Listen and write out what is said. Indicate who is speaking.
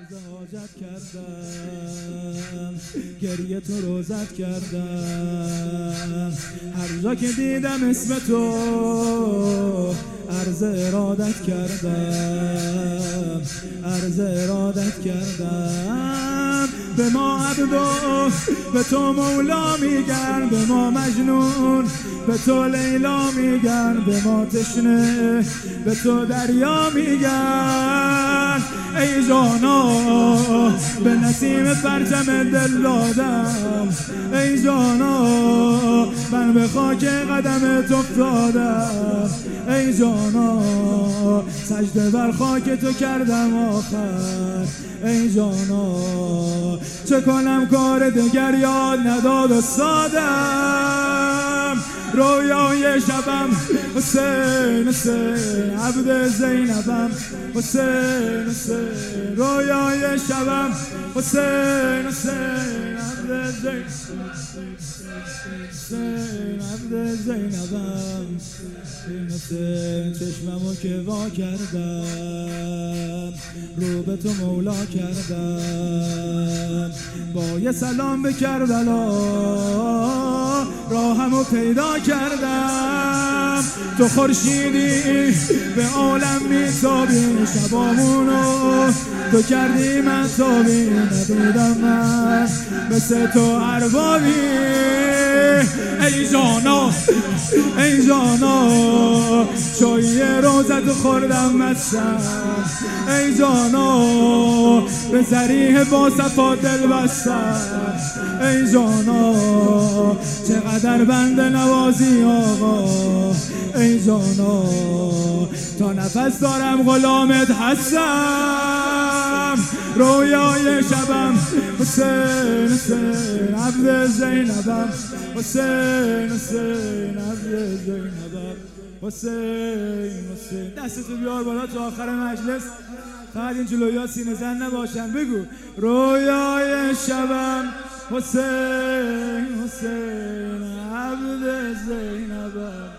Speaker 1: عرض حاجت کردم، گریه تو روزت کردم، هر جا که دیدم اسم تو عرض ارادت کردم، عرض ارادت کردم. به ما عبدو به تو مولا میگن، به ما مجنون به تو لیلا میگن، به ما تشنه به تو دریا میگن. ای جانا به نسیم پرچم دل دادم، ای جانا من به خاک قدم تو افتادم، ای جانا سجده بر خاک تو کردم آخر. ای جانا چه کنم کار دگر یاد نداد استادم. رویای شبم حسین حسین عبد زینبم، حسین حسین رویای شبم حسین حسین عبد زینبم، حسین چشممو که وا کردم رو به تو مولا کردم. با یه سلام به کربلا راهمو پیدا کردم. تو خورشیدی به عالم میتابی، شبامونو تو کردی من تابی، ندیدم من مثل تو اربابی. ای جانا ای جانا چای روزتو خوردم مستم، ای جانا به ذریح با صفا دل بستم. ای جانا چقدر بنده نوازی آقا، ای جانا تا نفس دارم غلامت هستم. رویای شبم حسین حسین عبد زینبم، حسین حسین عبد زینبم، حسین حسین. دستتو بیار بالا تا آخر مجلس، فقط این جلویا سینه زن نباشن. بگو رویای شبم حسین حسین عبد زینبم.